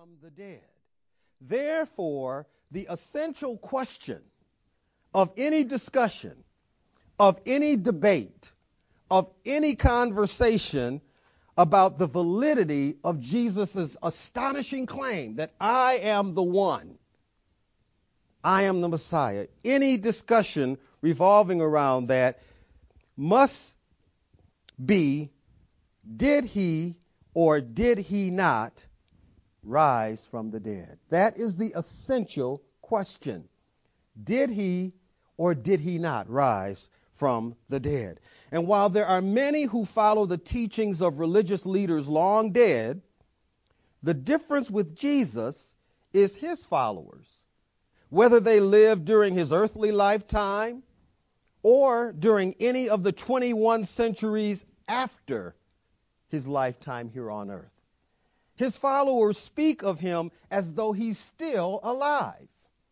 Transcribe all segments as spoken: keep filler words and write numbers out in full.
from the dead. Therefore, the essential question of any discussion, of any debate, of any conversation about the validity of Jesus' astonishing claim that I am the one, I am the Messiah, any discussion revolving around that must be, did he or did he not rise from the dead? That is the essential question. Did he or did he not rise from the dead? And while there are many who follow the teachings of religious leaders long dead, the difference with Jesus is his followers, whether they lived during his earthly lifetime or during any of the twenty-one centuries after his lifetime here on earth. His followers speak of him as though he's still alive.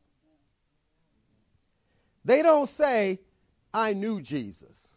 They don't say, I knew Jesus.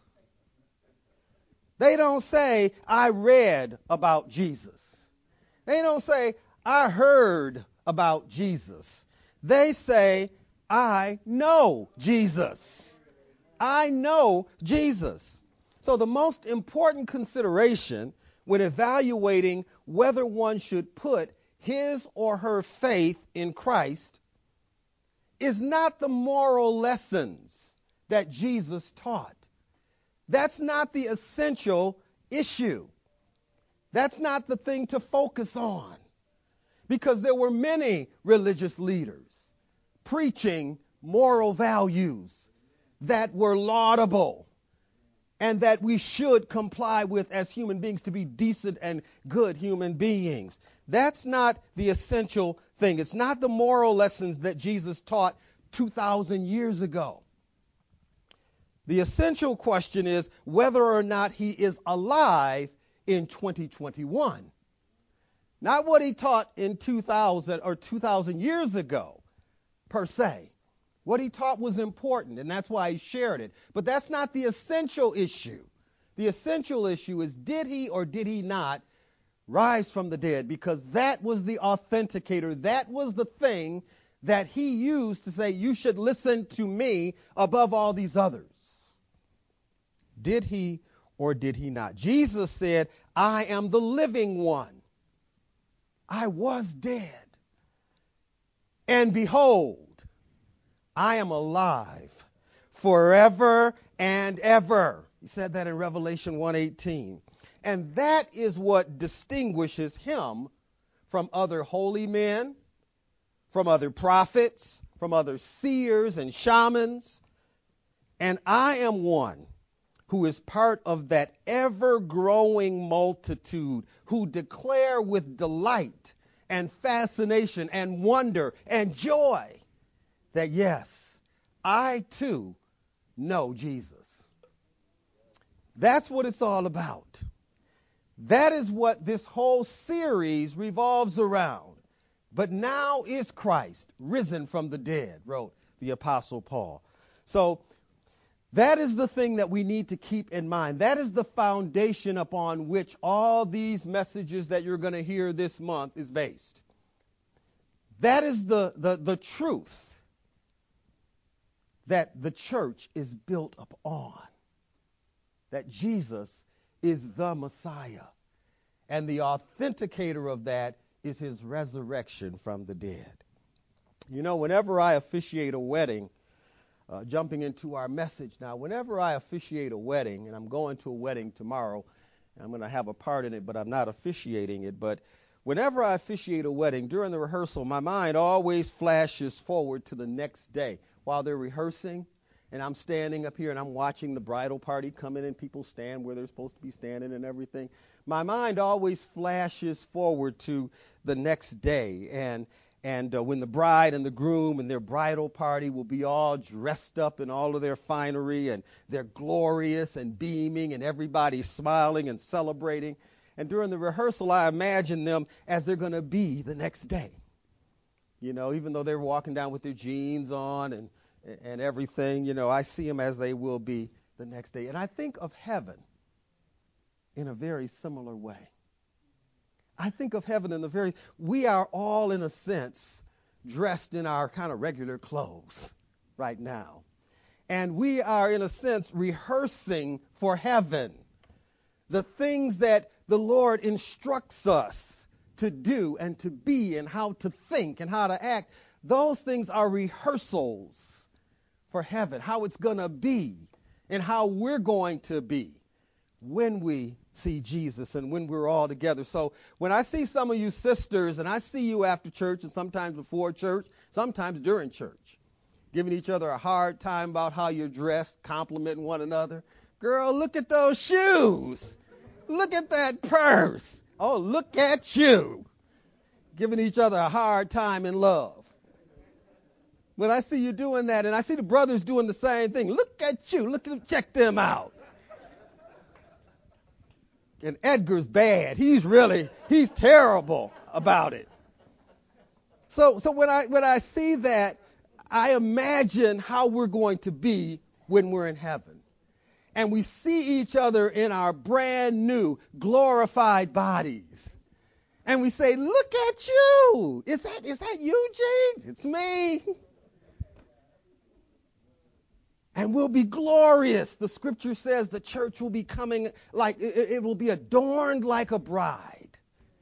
They don't say, I read about Jesus. They don't say, I heard about Jesus. They say, I know Jesus. I know Jesus. So the most important consideration when evaluating whether one should put his or her faith in Christ is not the moral lessons that Jesus taught. That's not the essential issue. That's not the thing to focus on. Because there were many religious leaders preaching moral values that were laudable and that we should comply with as human beings to be decent and good human beings. That's not the essential thing. It's not the moral lessons that Jesus taught two thousand years ago. The essential question is whether or not he is alive in twenty twenty-one. Not what he taught in two thousand or two thousand years ago, per se. What he taught was important, and that's why he shared it. But that's not the essential issue. The essential issue is, did he or did he not rise from the dead? Because that was the authenticator. That was the thing that he used to say, you should listen to me above all these others. Did he or did he not? Jesus said, I am the living one. I was dead. And behold, I am alive forever and ever. He said that in Revelation one eighteen. And that is what distinguishes him from other holy men, from other prophets, from other seers and shamans. And I am one who is part of that ever-growing multitude who declare with delight and fascination and wonder and joy that, yes, I too know Jesus. That's what it's all about. That is what this whole series revolves around. But now is Christ risen from the dead, wrote the Apostle Paul. So that is the thing that we need to keep in mind. That is the foundation upon which all these messages that you're going to hear this month is based. That is the, the, the truth that the church is built upon. That Jesus is the Messiah. And the authenticator of that is his resurrection from the dead. You know, whenever I officiate a wedding, uh, jumping into our message now, whenever I officiate a wedding, and I'm going to a wedding tomorrow, and I'm going to have a part in it, but I'm not officiating it, but whenever I officiate a wedding, during the rehearsal, my mind always flashes forward to the next day while they're rehearsing, and I'm standing up here and I'm watching the bridal party come in and people stand where they're supposed to be standing and everything. My mind always flashes forward to the next day, and and uh, when the bride and the groom and their bridal party will be all dressed up in all of their finery, and they're glorious and beaming, and everybody's smiling and celebrating. And during the rehearsal, I imagine them as they're going to be the next day. You know, even though they're walking down with their jeans on and and everything, you know, I see them as they will be the next day. And I think of heaven in a very similar way. I think of heaven in the very, we are all in a sense dressed in our kind of regular clothes right now. And we are in a sense rehearsing for heaven. The things that the Lord instructs us to do and to be and how to think and how to act, those things are rehearsals for heaven, how it's going to be and how we're going to be when we see Jesus and when we're all together. So when I see some of you sisters, and I see you after church and sometimes before church, sometimes during church, giving each other a hard time about how you're dressed, complimenting one another. Girl, look at those shoes. Look at that purse. Oh, look at you. Giving each other a hard time in love. When I see you doing that, and I see the brothers doing the same thing, look at you. Look at them, check them out. And Edgar's bad. He's really, he's terrible about it. So, so when I when I see that, I imagine how we're going to be when we're in heaven. And we see each other in our brand new, glorified bodies. And we say, look at you. Is that is that you, Gene? It's me. And we'll be glorious. The scripture says the church will be coming like, it, it will be adorned like a bride,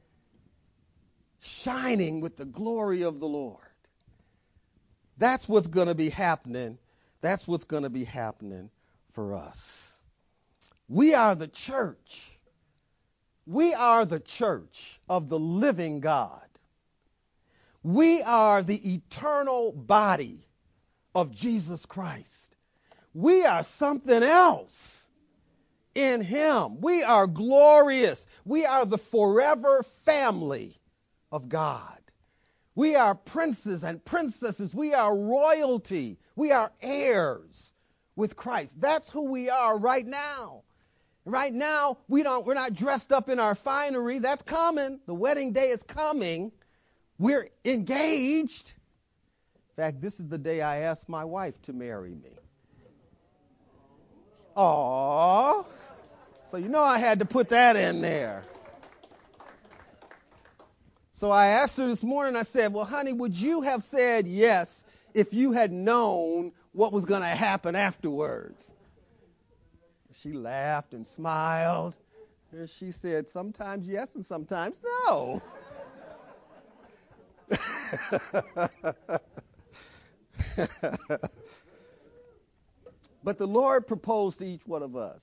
shining with the glory of the Lord. That's what's going to be happening. That's what's going to be happening for us. We are the church. We are the church of the living God. We are the eternal body of Jesus Christ. We are something else in him. We are glorious. We are the forever family of God. We are princes and princesses. We are royalty. We are heirs with Christ. That's who we are right now. Right now, we don't, we're not dressed up in our finery. That's coming. The wedding day is coming. We're engaged. In fact, this is the day I asked my wife to marry me. Aww. So you know I had to put that in there. So I asked her this morning, I said, well, honey, would you have said yes if you had known what was going to happen afterwards? She laughed and smiled. And she said, sometimes yes and sometimes no. But the Lord proposed to each one of us.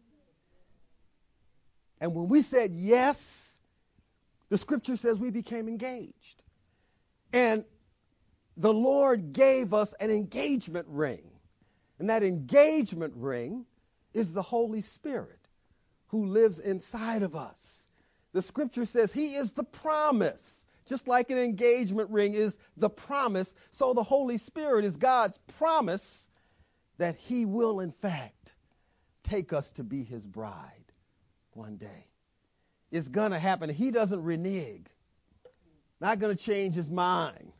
And when we said yes, the scripture says we became engaged. And the Lord gave us an engagement ring. And that engagement ring is the Holy Spirit who lives inside of us. The scripture says he is the promise. Just like an engagement ring is the promise, so the Holy Spirit is God's promise that he will, in fact, take us to be his bride one day. It's going to happen. He doesn't renege. Not going to change his mind.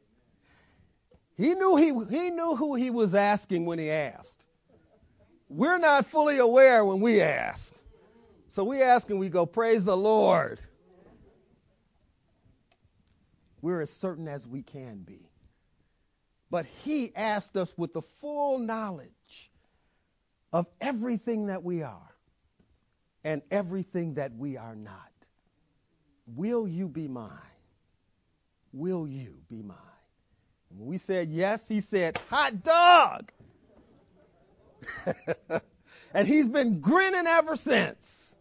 He knew he, he knew who he was asking when he asked. We're not fully aware when we asked. So we ask and we go, praise the Lord. We're as certain as we can be. But he asked us with the full knowledge of everything that we are and everything that we are not. Will you be mine? Will you be mine? And when we said yes, he said, hot dog! And he's been grinning ever since.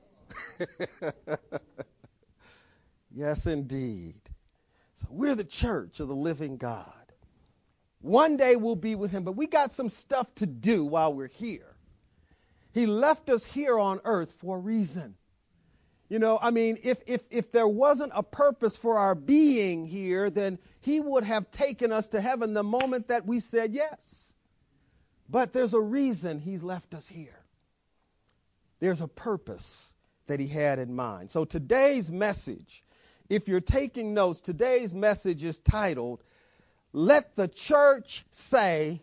Yes, indeed. So we're the church of the living God. One day we'll be with him, but we got some stuff to do while we're here. He left us here on earth for a reason. You know, I mean, if if if there wasn't a purpose for our being here, then he would have taken us to heaven the moment that we said yes. But there's a reason he's left us here. There's a purpose that he had in mind. So today's message, if you're taking notes, today's message is titled, Let the Church Say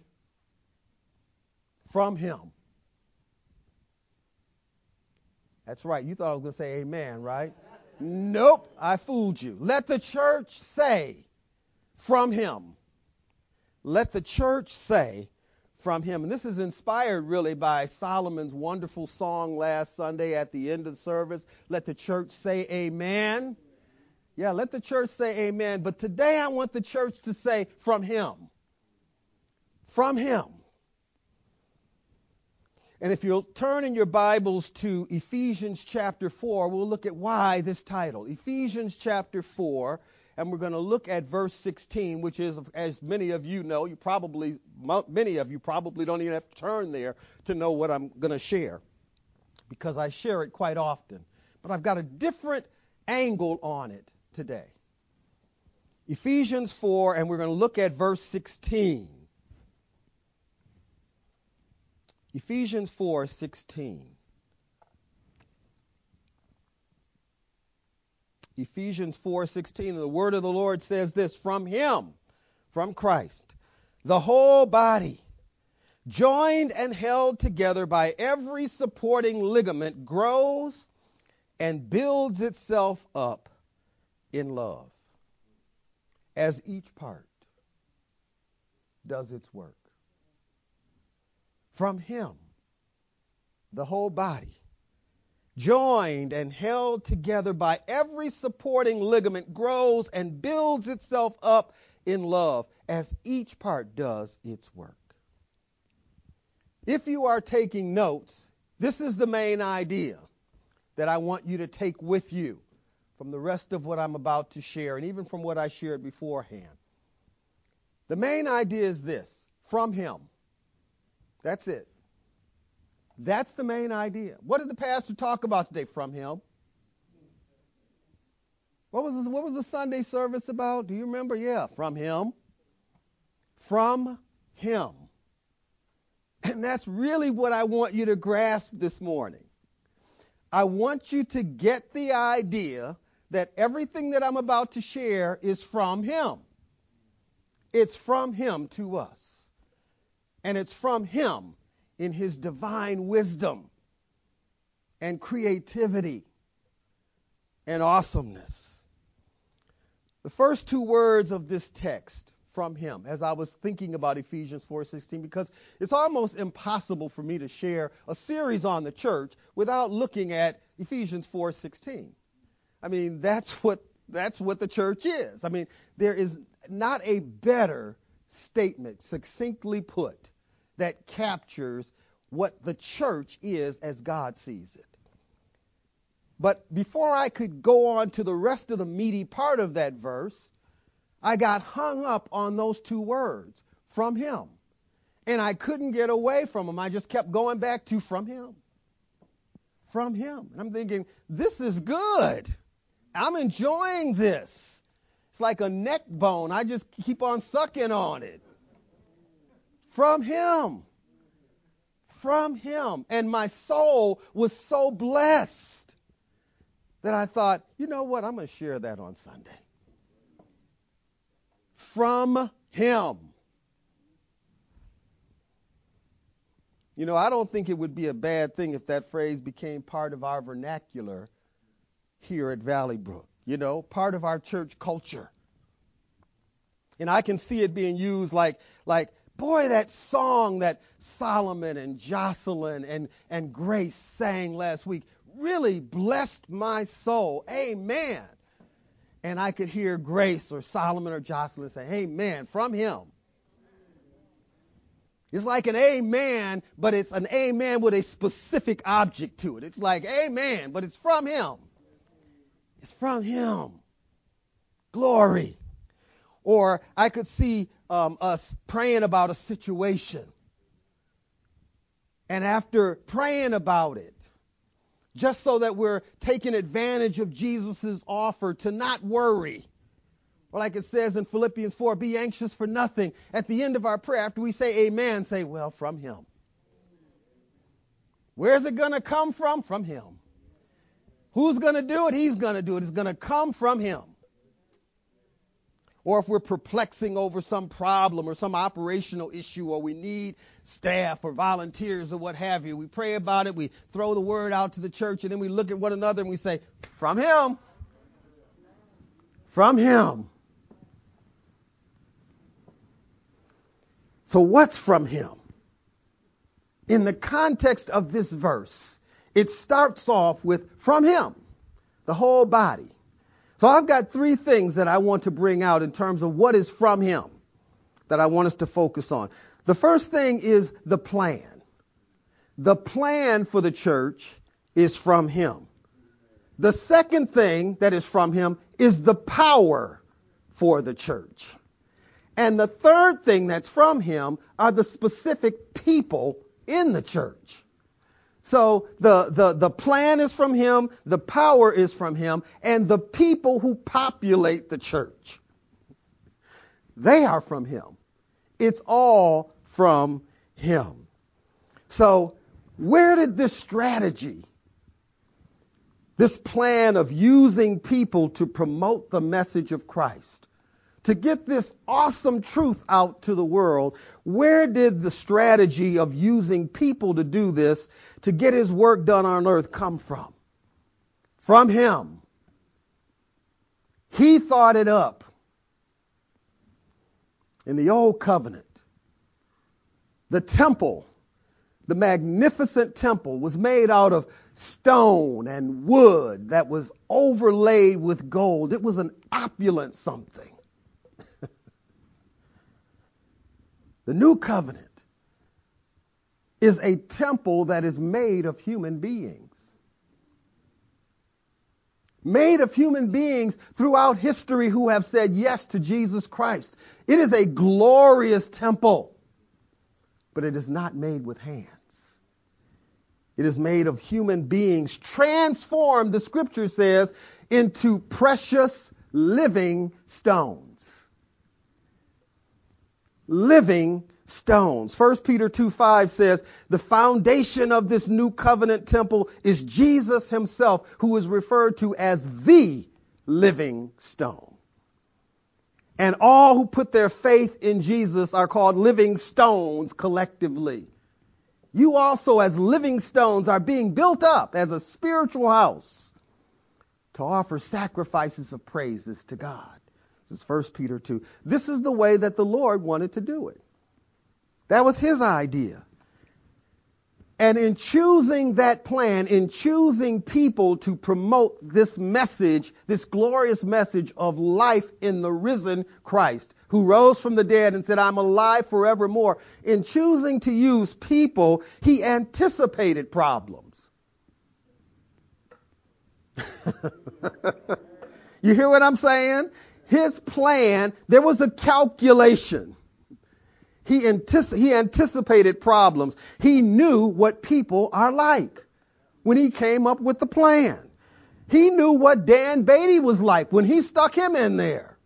From Him. That's right. You thought I was going to say amen, right? Nope, I fooled you. Let the church say from him. Let the church say from him. And this is inspired really by Solomon's wonderful song last Sunday at the end of the service. Let the church say amen. Yeah, let the church say amen. But today I want the church to say from him. From him. And if you'll turn in your Bibles to Ephesians chapter four, we'll look at why this title. Ephesians chapter four, and we're going to look at verse sixteen, which is, as many of you know, you probably, many of you probably don't even have to turn there to know what I'm going to share, because I share it quite often. But I've got a different angle on it today. Ephesians four, and we're going to look at verse sixteen. Ephesians four sixteen. Ephesians four sixteen, the word of the Lord says this, from him, from Christ, the whole body, joined and held together by every supporting ligament, grows and builds itself up in love, as each part does its work. From him, the whole body, joined and held together by every supporting ligament, grows and builds itself up in love as each part does its work. If you are taking notes, this is the main idea that I want you to take with you from the rest of what I'm about to share, and even from what I shared beforehand. The main idea is this: from him. That's it. That's the main idea. What did the pastor talk about today? From him. What was, what was the Sunday service about? Do you remember? Yeah, from him. From him. And that's really what I want you to grasp this morning. I want you to get the idea that everything that I'm about to share is from him. It's from him to us. And it's from him in his divine wisdom and creativity and awesomeness. The first two words of this text, from him, as I was thinking about Ephesians four sixteen, because it's almost impossible for me to share a series on the church without looking at Ephesians four sixteen. I mean, that's what that's what the church is. I mean, there is not a better statement, succinctly put, that captures what the church is as God sees it. But before I could go on to the rest of the meaty part of that verse, I got hung up on those two words, from him. And I couldn't get away from them. I just kept going back to from him. From him. And I'm thinking, this is good. I'm enjoying this. It's like a neck bone. I just keep on sucking on it. From him. From him. And my soul was so blessed that I thought, you know what? I'm going to share that on Sunday. From him. You know, I don't think it would be a bad thing if that phrase became part of our vernacular here at Valley Brook. You know, part of our church culture. And I can see it being used like, like, boy, that song that Solomon and Jocelyn and, and Grace sang last week really blessed my soul. Amen. And I could hear Grace or Solomon or Jocelyn say, amen, from him. It's like an amen, but it's an amen with a specific object to it. It's like amen, but it's from him. It's from him. Glory. Or I could see um, us praying about a situation. And after praying about it, just so that we're taking advantage of Jesus' offer to not worry. Or like it says in Philippians four, be anxious for nothing. At the end of our prayer, after we say amen, say, well, from him. Where's it going to come from? From him. Who's going to do it? He's going to do it. It's going to come from him. Or if we're perplexing over some problem or some operational issue, or we need staff or volunteers or what have you, we pray about it, we throw the word out to the church, and then we look at one another and we say, from him. From him. So what's from him? In the context of this verse, it starts off with from him, the whole body. So I've got three things that I want to bring out in terms of what is from him that I want us to focus on. The first thing is the plan. The plan for the church is from him. The second thing that is from him is the power for the church. And the third thing that's from him are the specific people in the church. So the, the, the plan is from him, the power is from him, and the people who populate the church, they are from him. It's all from him. So where did this strategy, this plan of using people to promote the message of Christ, to get this awesome truth out to the world, where did the strategy of using people to do this, to get his work done on earth, come from? From him. He thought it up. In the old covenant, the temple, the magnificent temple, was made out of stone and wood that was overlaid with gold. It was an opulent something. The new covenant is a temple that is made of human beings. Made of human beings throughout history who have said yes to Jesus Christ. It is a glorious temple, but it is not made with hands. It is made of human beings transformed, the scripture says, into precious living stones. Living stones. First Peter two five says the foundation of this new covenant temple is Jesus himself, who is referred to as the living stone. And all who put their faith in Jesus are called living stones collectively. You also, as living stones, are being built up as a spiritual house to offer sacrifices of praises to God. This is First Peter two. This is the way that the Lord wanted to do it. That was his idea. And in choosing that plan, in choosing people to promote this message, this glorious message of life in the risen Christ, who rose from the dead and said, I'm alive forevermore, in choosing to use people, he anticipated problems. You hear what I'm saying? His plan, there was a calculation. He, antici- he anticipated problems. He knew what people are like when he came up with the plan. He knew what Dan Beatty was like when he stuck him in there.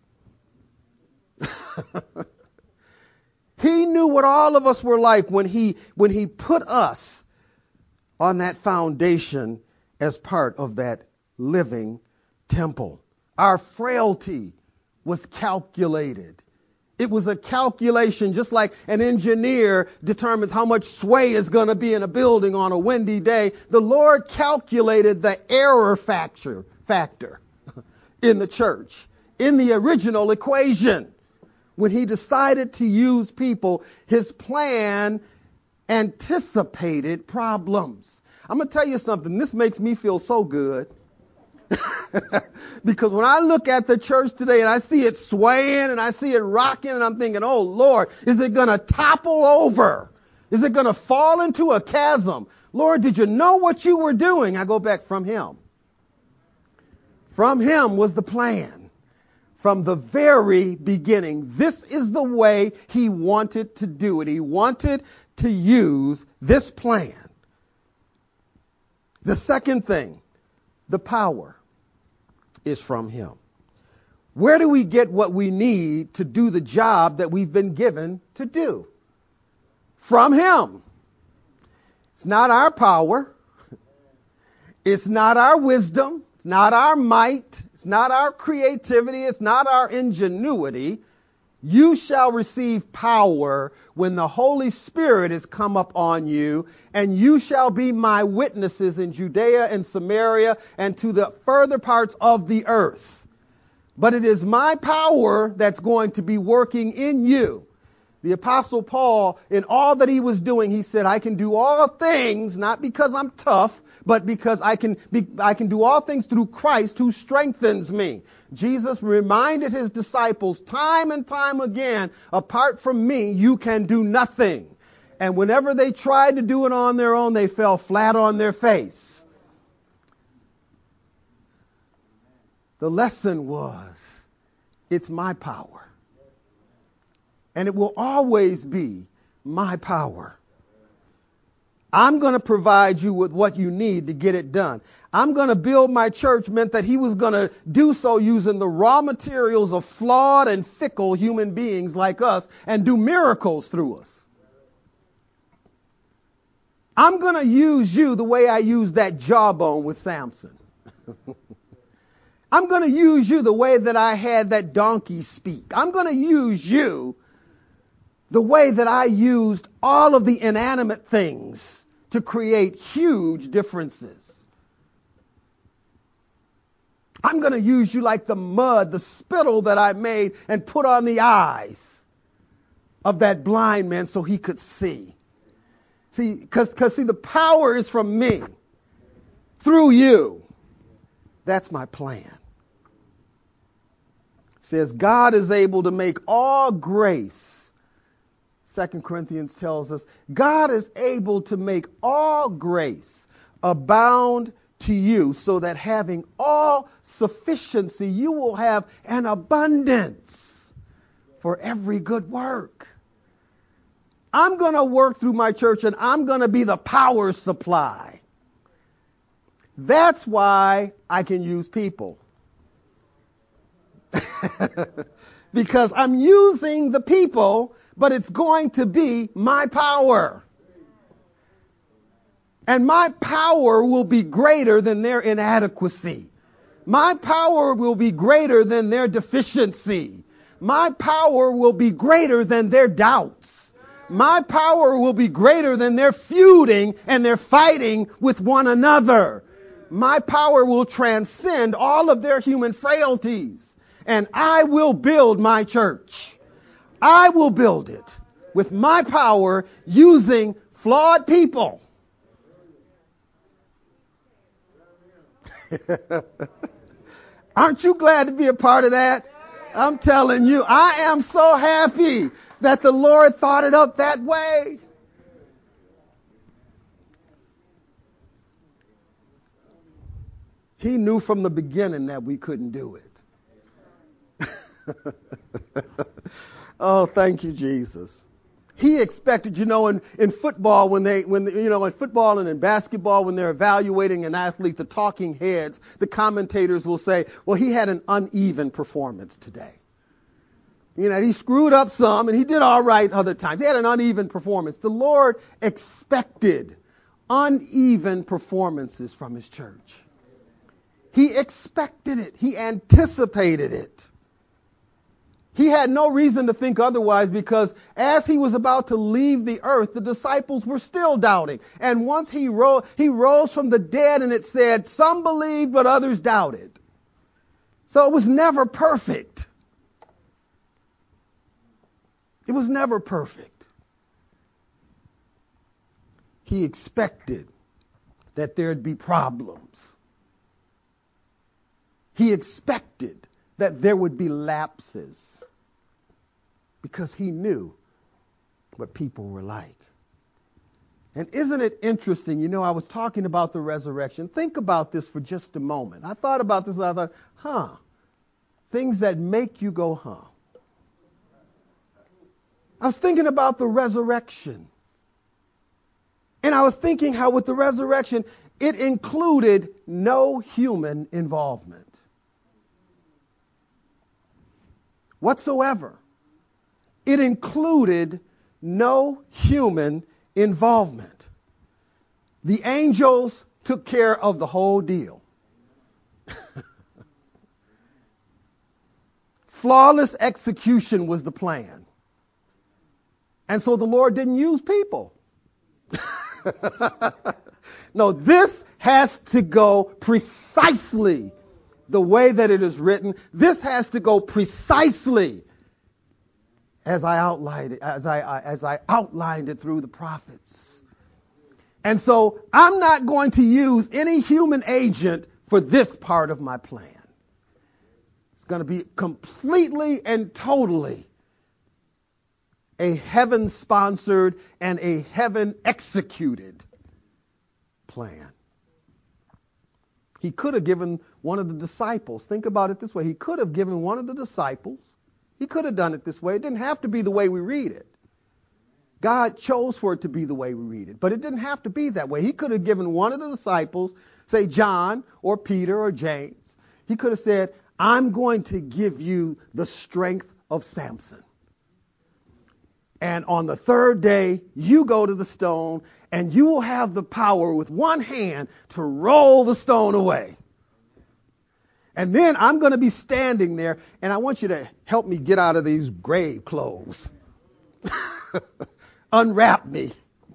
He knew what all of us were like when he, when he put us on that foundation as part of that living temple. Our frailty was calculated. It was a calculation, just like an engineer determines how much sway is going to be in a building on a windy day. The Lord calculated the error factor, factor in the church, in the original equation. When he decided to use people, his plan anticipated problems. I'm going to tell you something. This makes me feel so good. Because when I look at the church today and I see it swaying and I see it rocking and I'm thinking, oh Lord, is it going to topple over? Is it going to fall into a chasm? Lord, did you know what you were doing? I go back from him. From him was the plan. From the very beginning. This is the way he wanted to do it. He wanted to use this plan. The second thing, the power, is from him. Where do we get what we need to do the job that we've been given to do? From him. It's not our power. It's not our wisdom. It's not our might. It's not our creativity. It's not our ingenuity. You shall receive power when the Holy Spirit has come up on you, and you shall be my witnesses in Judea and Samaria and to the further parts of the earth. but it is my power that's going to be working in you. The Apostle Paul, in all that he was doing, he said, I can do all things, not because I'm tough, but because I can be, I can do all things through Christ who strengthens me. Jesus reminded his disciples time and time again, apart from me, you can do nothing. And whenever they tried to do it on their own, they fell flat on their face. The lesson was, it's my power. And it will always be my power. I'm going to provide you with what you need to get it done. I'm going to build my church meant that he was going to do so using the raw materials of flawed and fickle human beings like us and do miracles through us. I'm going to use you the way I used that jawbone with Samson. I'm going to use you the way that I had that donkey speak. I'm going to use you the way that I used all of the inanimate things to create huge differences. I'm going to use you like the mud, the spittle that I made and put on the eyes of that blind man so he could see. See, because because see, the power is from me through you. That's my plan. It says God is able to make all grace. Second Corinthians tells us God is able to make all grace abound to you, so that having all sufficiency, you will have an abundance for every good work. I'm going to work through my church and I'm going to be the power supply. That's why I can use people. Because I'm using the people, but it's going to be my power. And my power will be greater than their inadequacy. My power will be greater than their deficiency. My power will be greater than their doubts. My power will be greater than their feuding and their fighting with one another. My power will transcend all of their human frailties. And I will build my church. I will build it with my power using flawed people. Aren't you glad to be a part of that? I'm telling you, I am so happy that the Lord thought it up that way. He knew from the beginning that we couldn't do it. Oh, thank you, Jesus. He expected, you know, in, in football, when they, when, you know, in football and in basketball, when they're evaluating an athlete, the talking heads, the commentators will say, well, he had an uneven performance today. You know, he screwed up some and he did all right other times. He had an uneven performance. The Lord expected uneven performances from his church. He expected it. He anticipated it. He had no reason to think otherwise, because as he was about to leave the earth, the disciples were still doubting. And once he rose, he rose from the dead, and it said some believed, but others doubted. So it was never perfect. It was never perfect. He expected that there'd be problems. He expected that there would be lapses, because he knew what people were like. And isn't it interesting? You know, I was talking about the resurrection. Think about this for just a moment. I thought about this and I thought, huh, things that make you go, huh. I was thinking about the resurrection. And I was thinking how with the resurrection, it included no human involvement whatsoever. It included no human involvement. The angels took care of the whole deal. Flawless execution was the plan. And so the Lord didn't use people. No, this has to go precisely the way that it is written. This has to go precisely as I outlined it, as I, as I outlined it through the prophets. And so I'm not going to use any human agent for this part of my plan. It's going to be completely and totally a heaven-sponsored and a heaven-executed plan. He could have given one of the disciples, think about it this way, he could have given one of the disciples, he could have done it this way. It didn't have to be the way we read it. God chose for it to be the way we read it, but it didn't have to be that way. He could have given one of the disciples, say John or Peter or James, he could have said, I'm going to give you the strength of Samson. And on the third day, you go to the stone and you will have the power with one hand to roll the stone away. And then I'm going to be standing there and I want you to help me get out of these grave clothes. Unwrap me.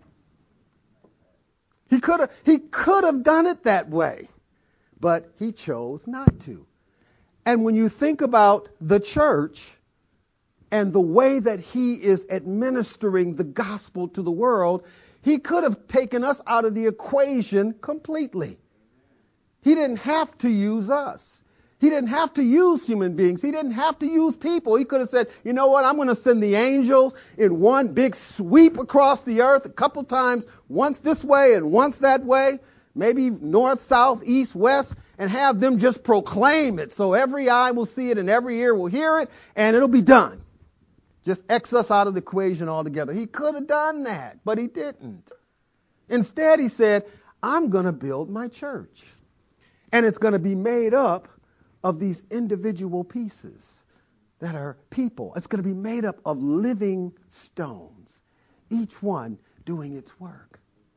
He could have, he could have done it that way, but he chose not to. And when you think about the church and the way that he is administering the gospel to the world, he could have taken us out of the equation completely. He didn't have to use us. He didn't have to use human beings. He didn't have to use people. He could have said, you know what, I'm going to send the angels in one big sweep across the earth a couple times, once this way and once that way, maybe north, south, east, west, and have them just proclaim it so every eye will see it and every ear will hear it, and it'll be done. Just X us out of the equation altogether. He could have done that, but he didn't. Instead, he said, I'm going to build my church. And it's going to be made up of these individual pieces that are people. It's going to be made up of living stones, each one doing its work.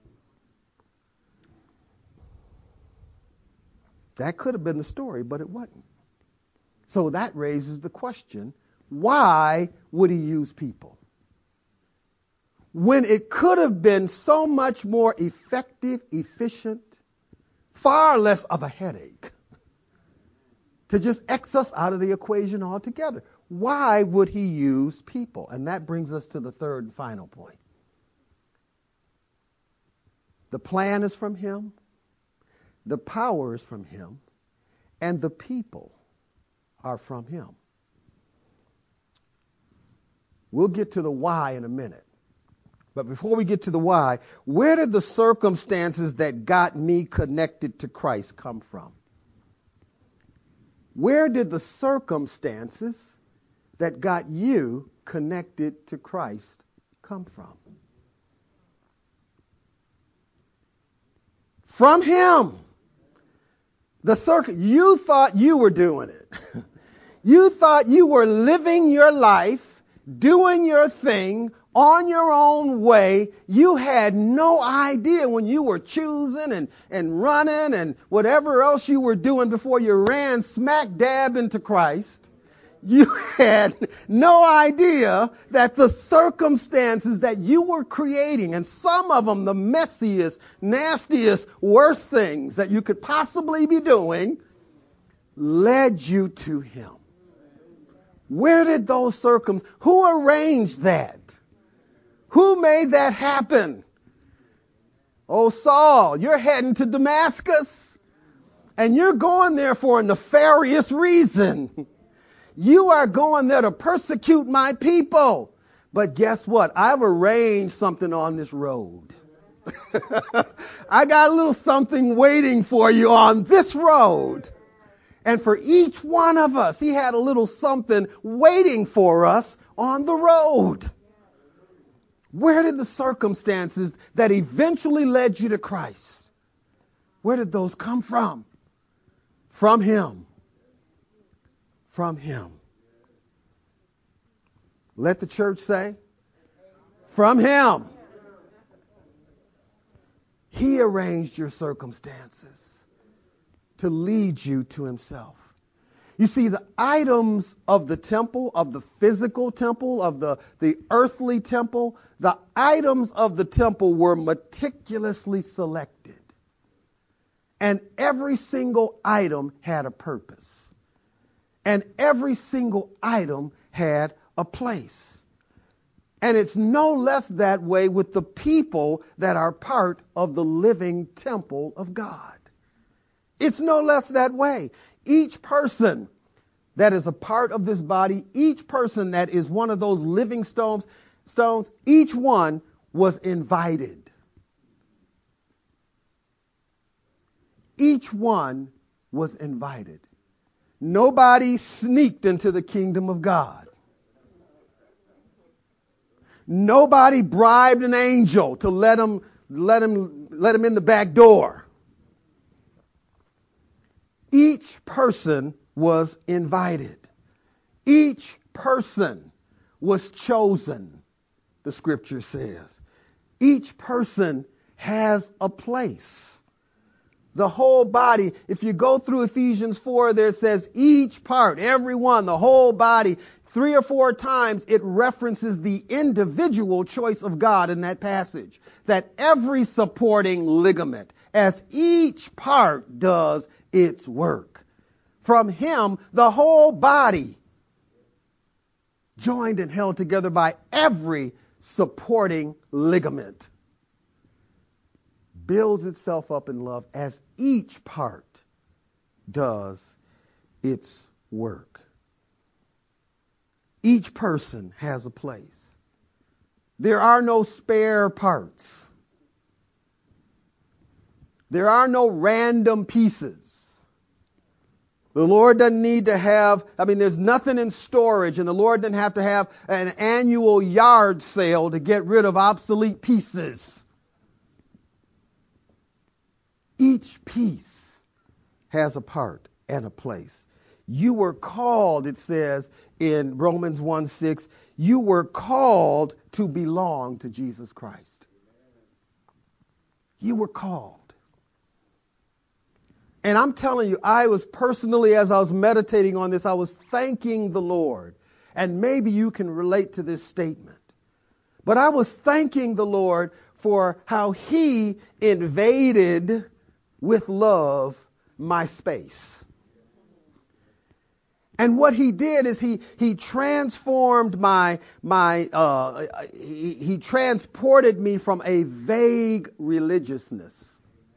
That could have been the story, but it wasn't. So that raises the question, why would he use people? When it could have been so much more effective, efficient, far less of a headache to just X us out of the equation altogether. Why would he use people? And that brings us to the third and final point. The plan is from him, the power is from him, and the people are from him. We'll get to the why in a minute. But before we get to the why, where did the circumstances that got me connected to Christ come from? Where did the circumstances that got you connected to Christ come from? From him. The circ- you thought you were doing it. You thought you were living your life, doing your thing, on your own way. You had no idea when you were choosing and, and running and whatever else you were doing before you ran smack dab into Christ. You had no idea that the circumstances that you were creating, and some of them the messiest, nastiest, worst things that you could possibly be doing, led you to him. Where did those circumstances, who arranged that? Who made that happen? Oh, Saul, you're heading to Damascus, and you're going there for a nefarious reason. You are going there to persecute my people. But guess what? I've arranged something on this road. I got a little something waiting for you on this road. And for each one of us, he had a little something waiting for us on the road. Where did the circumstances that eventually led you to Christ, where did those come from? From him. From him. Let the church say, from him. He arranged your circumstances to lead you to himself. You see, the items of the temple, of the physical temple, of the, the earthly temple, the items of the temple were meticulously selected. And every single item had a purpose. And every single item had a place. And it's no less that way with the people that are part of the living temple of God. It's no less that way. Each person that is a part of this body, each person that is one of those living stones, stones, each one was invited. Each one was invited. Nobody sneaked into the kingdom of God. Nobody bribed an angel to let him, let him, let him in the back door. Each person was invited. Each person was chosen, the scripture says. Each person has a place. The whole body, if you go through Ephesians four, there it says each part, everyone, the whole body, three or four times it references the individual choice of God in that passage. That every supporting ligament, as each part does its work. From him, the whole body, joined and held together by every supporting ligament, builds itself up in love as each part does its work. Each person has a place. There are no spare parts. There are no random pieces. The Lord doesn't need to have, I mean, there's nothing in storage, and the Lord doesn't have to have an annual yard sale to get rid of obsolete pieces. Each piece has a part and a place. You were called, it says in Romans one six, you were called to belong to Jesus Christ. You were called. And I'm telling you, I was personally, as I was meditating on this, I was thanking the Lord. And maybe you can relate to this statement. But I was thanking the Lord for how he invaded with love my space. And what he did is he he transformed my my uh he, he transported me from a vague religiousness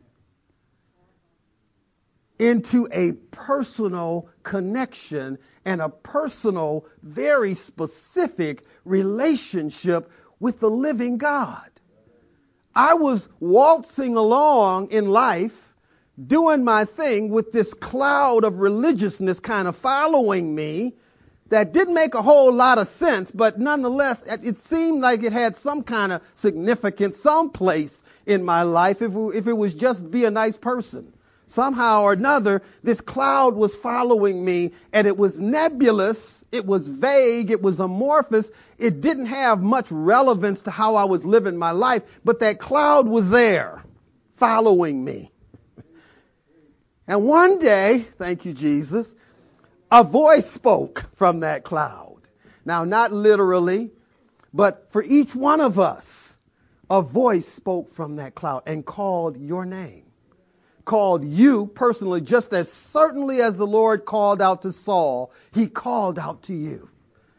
into a personal connection and a personal, very specific relationship with the living God. I was waltzing along in life, doing my thing with this cloud of religiousness kind of following me that didn't make a whole lot of sense, but nonetheless, it seemed like it had some kind of significance, some place in my life if, if it was just be a nice person. Somehow or another, this cloud was following me, and it was nebulous, it was vague, it was amorphous. It didn't have much relevance to how I was living my life, but that cloud was there, following me. And one day, thank you, Jesus, a voice spoke from that cloud. Now, not literally, but for each one of us, a voice spoke from that cloud and called your name. Called you personally, just as certainly as the Lord called out to Saul, he called out to you.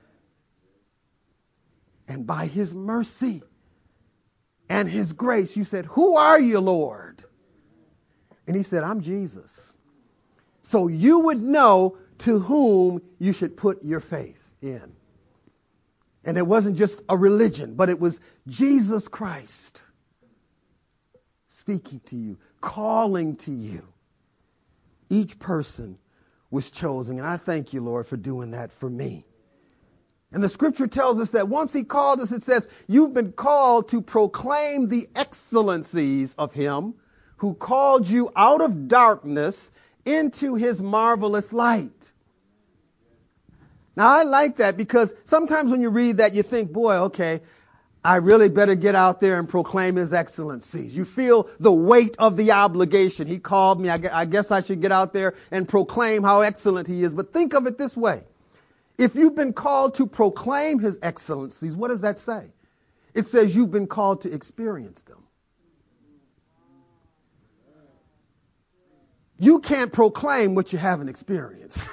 And by his mercy and his grace, you said, "Who are you, Lord?" And he said, "I'm Jesus." So you would know to whom you should put your faith in. And it wasn't just a religion, but it was Jesus Christ speaking to you, calling to you. Each person was chosen. And I thank you, Lord, for doing that for me. And the scripture tells us that once he called us, it says, you've been called to proclaim the excellencies of him who called you out of darkness into his marvelous light. Now, I like that because sometimes when you read that, you think, boy, okay, I really better get out there and proclaim his excellencies. You feel the weight of the obligation. He called me. I guess I should get out there and proclaim how excellent he is. But think of it this way. If you've been called to proclaim his excellencies, what does that say? It says you've been called to experience them. You can't proclaim what you haven't experienced.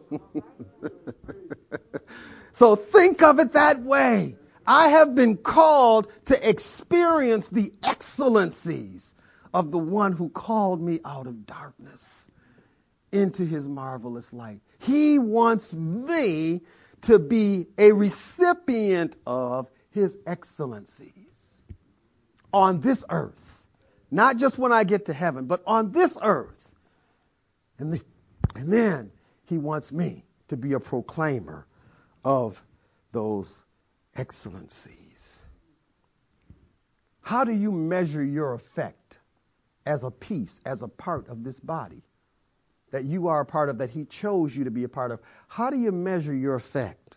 So think of it that way. I have been called to experience the excellencies of the one who called me out of darkness into his marvelous light. He wants me to be a recipient of his excellencies on this earth. Not just when I get to heaven, but on this earth. And, the, and then he wants me to be a proclaimer of those excellencies. How do you measure your effect as a piece, as a part of this body that you are a part of, that he chose you to be a part of? How do you measure your effect?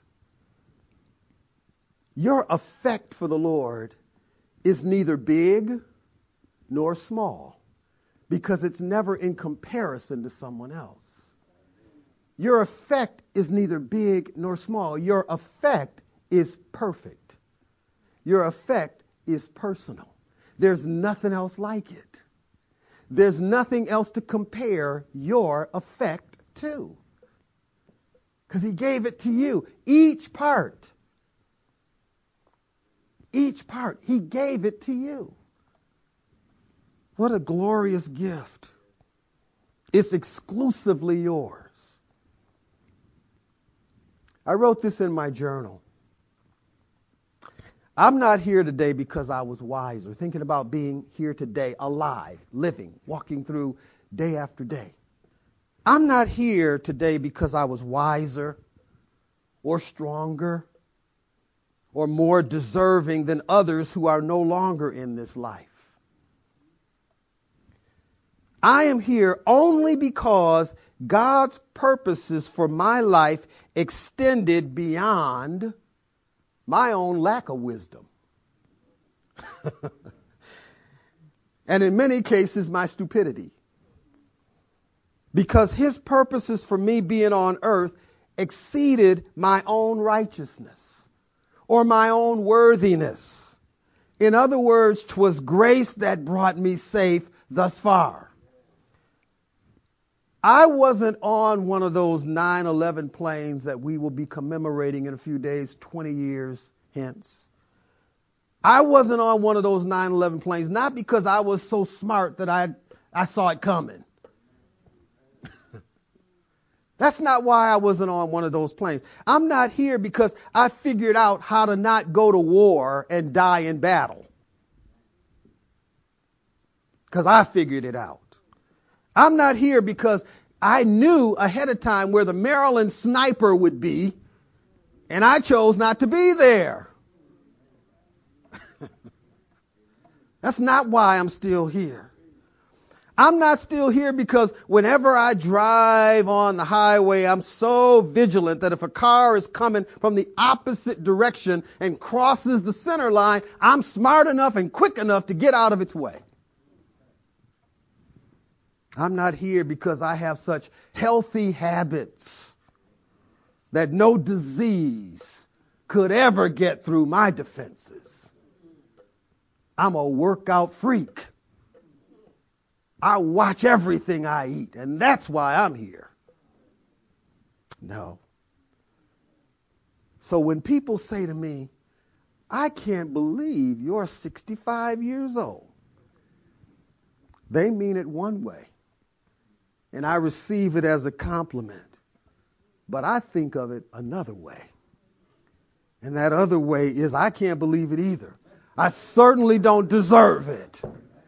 Your effect for the Lord is neither big nor small, because it's never in comparison to someone else. Your effect is neither big nor small. Your effect is perfect. Your effect is personal. There's nothing else like it. There's nothing else to compare your effect to, because he gave it to you. Each part, each part, he gave it to you. What a glorious gift. It's exclusively yours. I wrote this in my journal. I'm not here today because I was wiser, thinking about being here today, alive, living, walking through day after day. I'm not here today because I was wiser or stronger or more deserving than others who are no longer in this life. I am here only because God's purposes for my life extended beyond my own lack of wisdom. And in many cases, my stupidity. Because his purposes for me being on earth exceeded my own righteousness or my own worthiness. In other words, 'twas grace that brought me safe thus far. I wasn't on one of those nine eleven planes that we will be commemorating in a few days, twenty years hence. I wasn't on one of those nine eleven planes, not because I was so smart that I, I saw it coming. That's not why I wasn't on one of those planes. I'm not here because I figured out how to not go to war and die in battle. Because I figured it out. I'm not here because I knew ahead of time where the Maryland sniper would be, and I chose not to be there. That's not why I'm still here. I'm not still here because whenever I drive on the highway, I'm so vigilant that if a car is coming from the opposite direction and crosses the center line, I'm smart enough and quick enough to get out of its way. I'm not here because I have such healthy habits that no disease could ever get through my defenses. I'm a workout freak. I watch everything I eat, and that's why I'm here. No. So when people say to me, I can't believe you're sixty-five years old, they mean it one way. And I receive it as a compliment. But I think of it another way. And that other way is I can't believe it either. I certainly don't deserve it.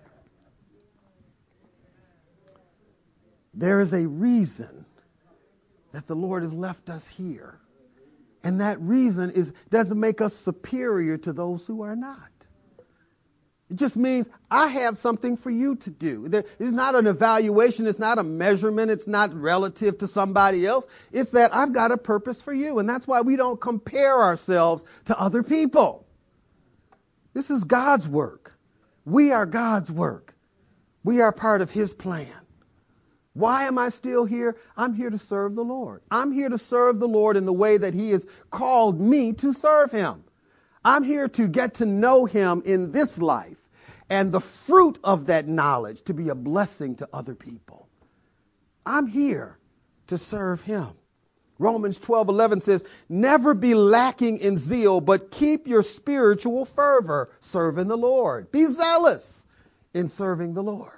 There is a reason that the Lord has left us here. And that reason is doesn't make us superior to those who are not. It just means I have something for you to do. There, it's not an evaluation. It's not a measurement. It's not relative to somebody else. It's that I've got a purpose for you. And that's why we don't compare ourselves to other people. This is God's work. We are God's work. We are part of his plan. Why am I still here? I'm here to serve the Lord. I'm here to serve the Lord in the way that he has called me to serve him. I'm here to get to know him in this life and the fruit of that knowledge to be a blessing to other people. I'm here to serve him. Romans twelve eleven says, never be lacking in zeal, but keep your spiritual fervor serving the Lord. Be zealous in serving the Lord.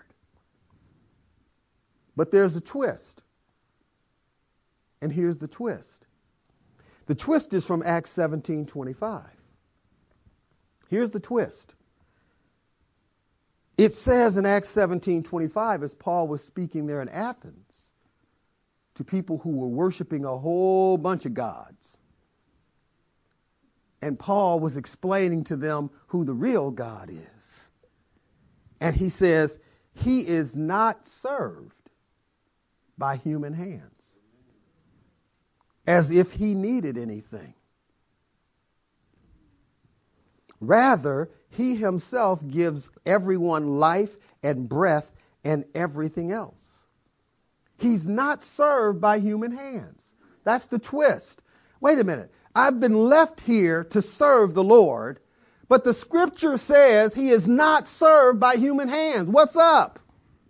But there's a twist. And here's the twist. The twist is from Acts seventeen twenty-five. Here's the twist. It says in Acts seventeen twenty-five, as Paul was speaking there in Athens, to people who were worshiping a whole bunch of gods. And Paul was explaining to them who the real God is. And he says, he is not served by human hands, as if he needed anything. Rather, he himself gives everyone life and breath and everything else. He's not served by human hands. That's the twist. Wait a minute. I've been left here to serve the Lord, but the scripture says he is not served by human hands. What's up?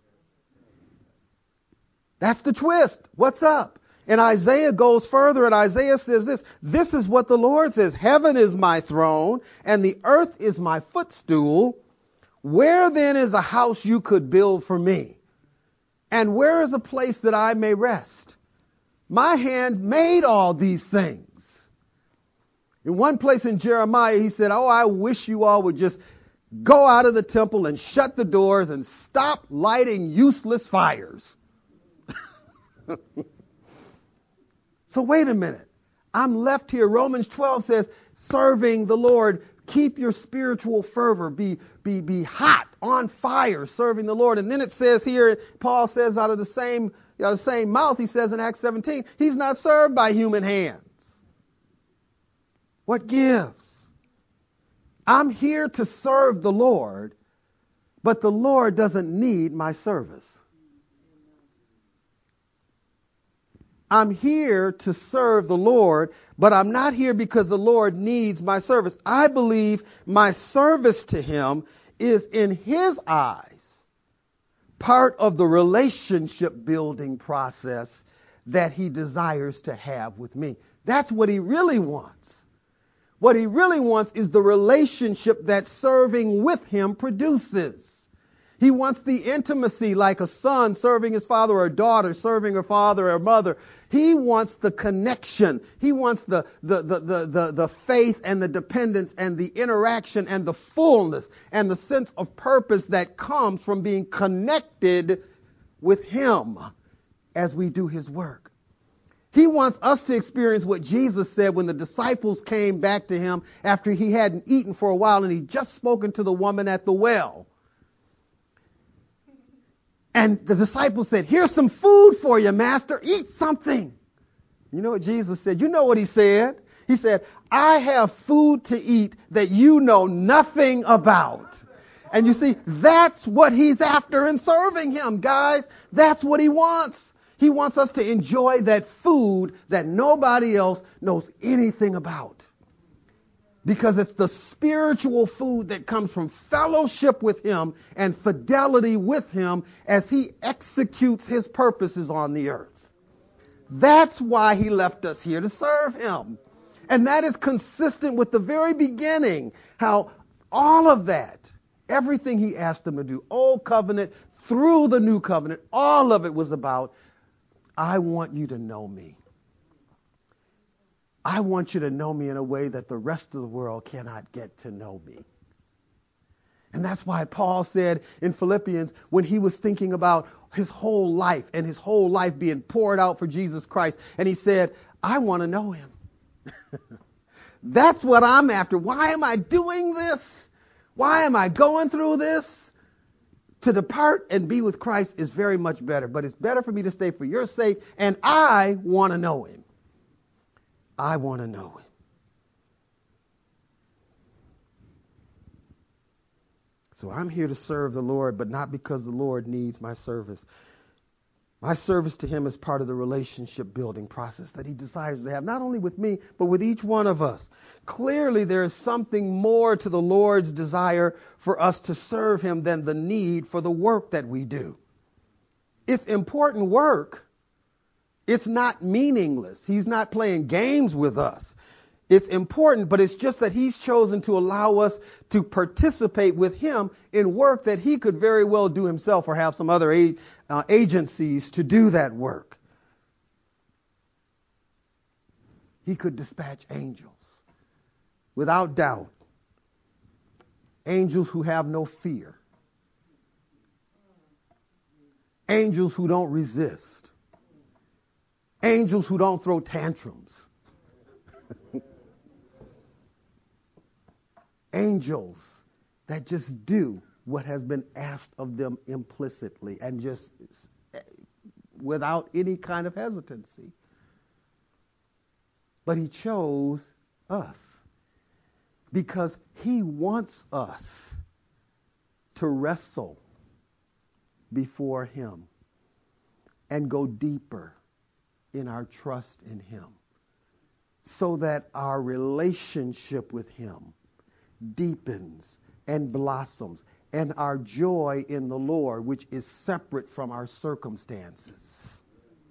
That's the twist. What's up? And Isaiah goes further, and Isaiah says this, this is what the Lord says, heaven is my throne, and the earth is my footstool. Where then is a house you could build for me? And where is a place that I may rest? My hands made all these things. In one place in Jeremiah, he said, oh, I wish you all would just go out of the temple and shut the doors and stop lighting useless fires. So wait a minute. I'm left here. Romans twelve says, serving the Lord, keep your spiritual fervor, be, be, be hot, on fire, serving the Lord. And then it says here, Paul says out of the same, out of the same mouth, he says in Acts seventeen, he's not served by human hands. What gives? I'm here to serve the Lord, but the Lord doesn't need my service. I'm here to serve the Lord, but I'm not here because the Lord needs my service. I believe my service to him is, in his eyes, part of the relationship building process that he desires to have with me. That's what he really wants. What he really wants is the relationship that serving with him produces. He wants the intimacy like a son serving his father or a daughter serving her father or mother. He wants the connection. He wants the, the, the, the, the, the faith and the dependence and the interaction and the fullness and the sense of purpose that comes from being connected with him as we do his work. He wants us to experience what Jesus said when the disciples came back to him after he hadn't eaten for a while and he'd just spoken to the woman at the well. And the disciples said, here's some food for you, Master. Eat something. You know what Jesus said? You know what he said? He said, I have food to eat that you know nothing about. And you see, that's what he's after in serving him, guys. That's what he wants. He wants us to enjoy that food that nobody else knows anything about. Because it's the spiritual food that comes from fellowship with him and fidelity with him as he executes his purposes on the earth. That's why he left us here to serve him. And that is consistent with the very beginning, how all of that, everything he asked them to do, old covenant through the new covenant, all of it was about, I want you to know me. I want you to know me in a way that the rest of the world cannot get to know me. And that's why Paul said in Philippians, when he was thinking about his whole life and his whole life being poured out for Jesus Christ, and he said, I want to know him. That's what I'm after. Why am I doing this? Why am I going through this? To depart and be with Christ is very much better, but it's better for me to stay for your sake, and I want to know him. I want to know him. So I'm here to serve the Lord, but not because the Lord needs my service. My service to him is part of the relationship building process that he desires to have, not only with me, but with each one of us. Clearly, there is something more to the Lord's desire for us to serve him than the need for the work that we do. It's important work, It's not meaningless. He's not playing games with us. It's important, but it's just that he's chosen to allow us to participate with him in work that he could very well do himself or have some other a- uh, agencies to do that work. He could dispatch angels without doubt. Angels who have no fear. Angels who don't resist. Angels who don't throw tantrums. Angels that just do what has been asked of them implicitly and just without any kind of hesitancy. But he chose us because he wants us to wrestle before him and go deeper in our trust in him so that our relationship with him deepens and blossoms, and our joy in the Lord, which is separate from our circumstances.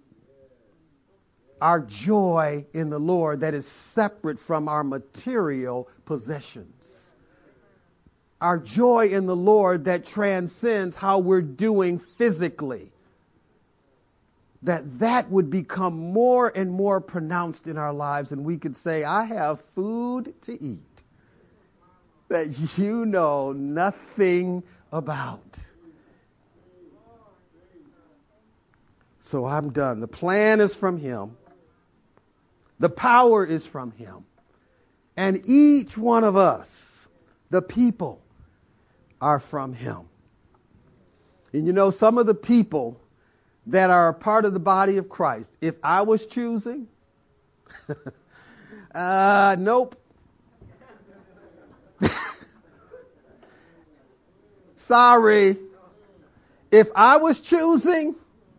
Our joy in the Lord that is separate from our material possessions. Our joy in the Lord that transcends how we're doing physically. That that would become more and more pronounced in our lives, and we could say, I have food to eat that you know nothing about. So I'm done. The plan is from him. The power is from him. And each one of us, the people, are from him. And you know, some of the people that are a part of the body of Christ, if I was choosing, uh, nope. Sorry. If I was choosing,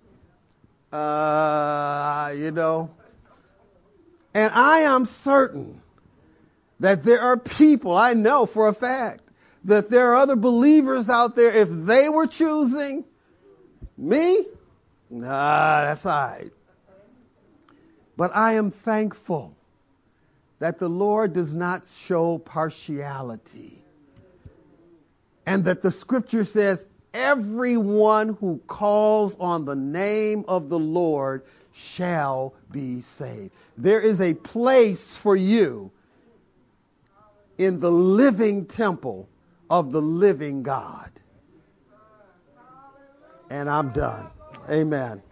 uh, you know, and I am certain that there are people, I know for a fact, that there are other believers out there, if they were choosing me, nah, that's all right. But I am thankful that the Lord does not show partiality. And that the scripture says, everyone who calls on the name of the Lord shall be saved. There is a place for you in the living temple of the living God. And I'm done. Amen.